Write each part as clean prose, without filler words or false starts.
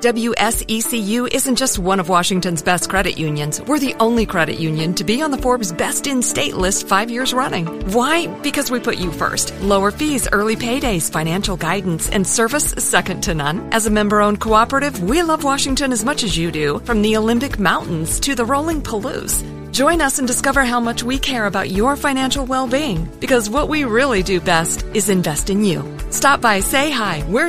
WSECU isn't just one of Washington's best credit unions. We're the only credit union to be on the Forbes Best in State list 5 years running. Why? Because we put you first. Lower fees, early paydays, financial guidance, and service second to none. As a member-owned cooperative, we love Washington as much as you do, from the Olympic Mountains to the rolling Palouse. Join us and discover how much we care about your financial well-being, because what we really do best is invest in you. Stop by, say hi. We're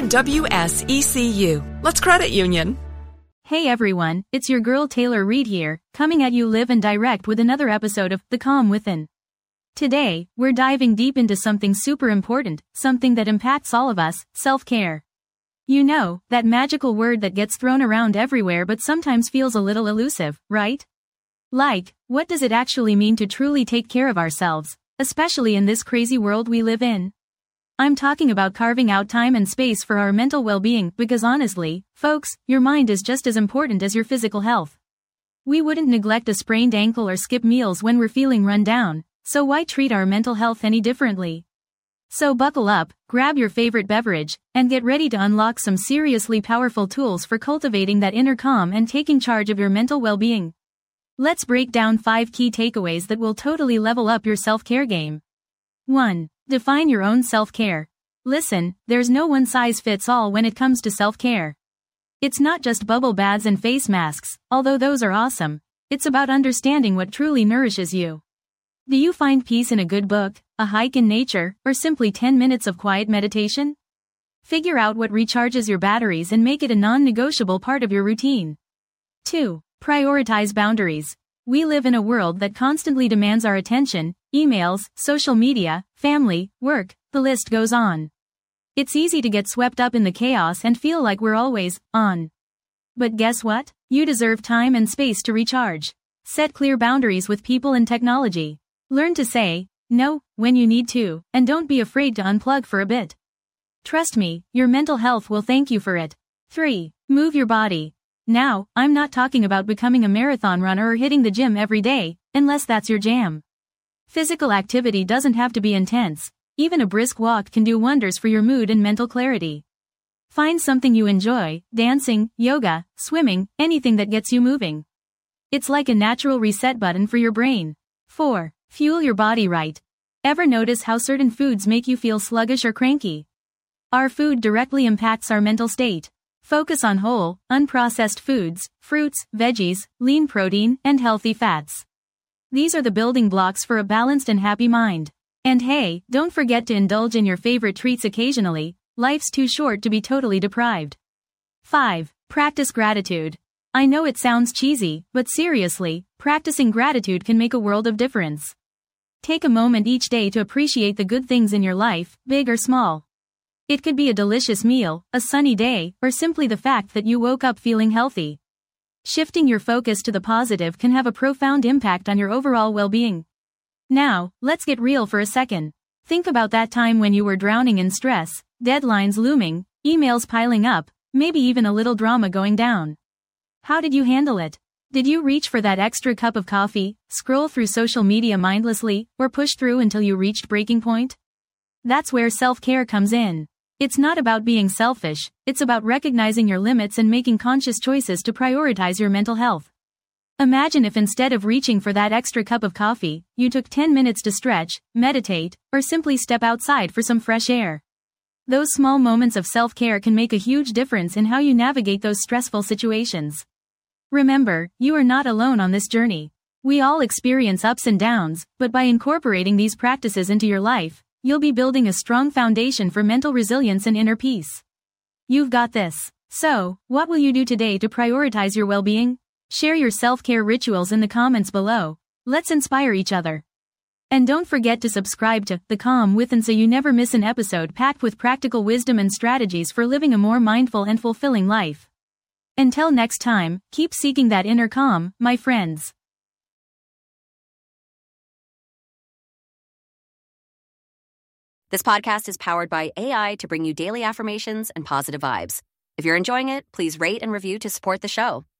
WSECU. Let's credit union. Hey everyone, it's your girl Taylor Reed here, coming at you live and direct with another episode of The Calm Within. Today, we're diving deep into something super important, something that impacts all of us, self-care. You know, that magical word that gets thrown around everywhere but sometimes feels a little elusive, right? Like, what does it actually mean to truly take care of ourselves, especially in this crazy world we live in? I'm talking about carving out time and space for our mental well-being because honestly, folks, your mind is just as important as your physical health. We wouldn't neglect a sprained ankle or skip meals when we're feeling run down, so why treat our mental health any differently? So buckle up, grab your favorite beverage, and get ready to unlock some seriously powerful tools for cultivating that inner calm and taking charge of your mental well-being. Let's break down 5 key takeaways that will totally level up your self-care game. 1. Define your own self-care. Listen, there's no one-size-fits-all when it comes to self-care. It's not just bubble baths and face masks, although those are awesome. It's about understanding what truly nourishes you. Do you find peace in a good book, a hike in nature, or simply 10 minutes of quiet meditation? Figure out what recharges your batteries and make it a non-negotiable part of your routine. 2. Prioritize boundaries. We live in a world that constantly demands our attention, emails, social media, family, work, the list goes on. It's easy to get swept up in the chaos and feel like we're always on. But guess what? You deserve time and space to recharge. Set clear boundaries with people and technology. Learn to say no when you need to, and don't be afraid to unplug for a bit. Trust me, your mental health will thank you for it. 3. Move your body. Now, I'm not talking about becoming a marathon runner or hitting the gym every day, unless that's your jam. Physical activity doesn't have to be intense. Even a brisk walk can do wonders for your mood and mental clarity. Find something you enjoy, dancing, yoga, swimming, anything that gets you moving. It's like a natural reset button for your brain. 4. Fuel your body right. Ever notice how certain foods make you feel sluggish or cranky? Our food directly impacts our mental state. Focus on whole, unprocessed foods, fruits, veggies, lean protein, and healthy fats. These are the building blocks for a balanced and happy mind. And hey, don't forget to indulge in your favorite treats occasionally. Life's too short to be totally deprived. 5. Practice gratitude. I know it sounds cheesy, but seriously, practicing gratitude can make a world of difference. Take a moment each day to appreciate the good things in your life, big or small. It could be a delicious meal, a sunny day, or simply the fact that you woke up feeling healthy. Shifting your focus to the positive can have a profound impact on your overall well-being. Now, let's get real for a second. Think about that time when you were drowning in stress, deadlines looming, emails piling up, maybe even a little drama going down. How did you handle it? Did you reach for that extra cup of coffee, scroll through social media mindlessly, or push through until you reached breaking point? That's where self-care comes in. It's not about being selfish, it's about recognizing your limits and making conscious choices to prioritize your mental health. Imagine if instead of reaching for that extra cup of coffee, you took 10 minutes to stretch, meditate, or simply step outside for some fresh air. Those small moments of self-care can make a huge difference in how you navigate those stressful situations. Remember, you are not alone on this journey. We all experience ups and downs, but by incorporating these practices into your life, you'll be building a strong foundation for mental resilience and inner peace. You've got this. So, what will you do today to prioritize your well-being? Share your self-care rituals in the comments below. Let's inspire each other. And don't forget to subscribe to The Calm Within so you never miss an episode packed with practical wisdom and strategies for living a more mindful and fulfilling life. Until next time, keep seeking that inner calm, my friends. This podcast is powered by AI to bring you daily affirmations and positive vibes. If you're enjoying it, please rate and review to support the show.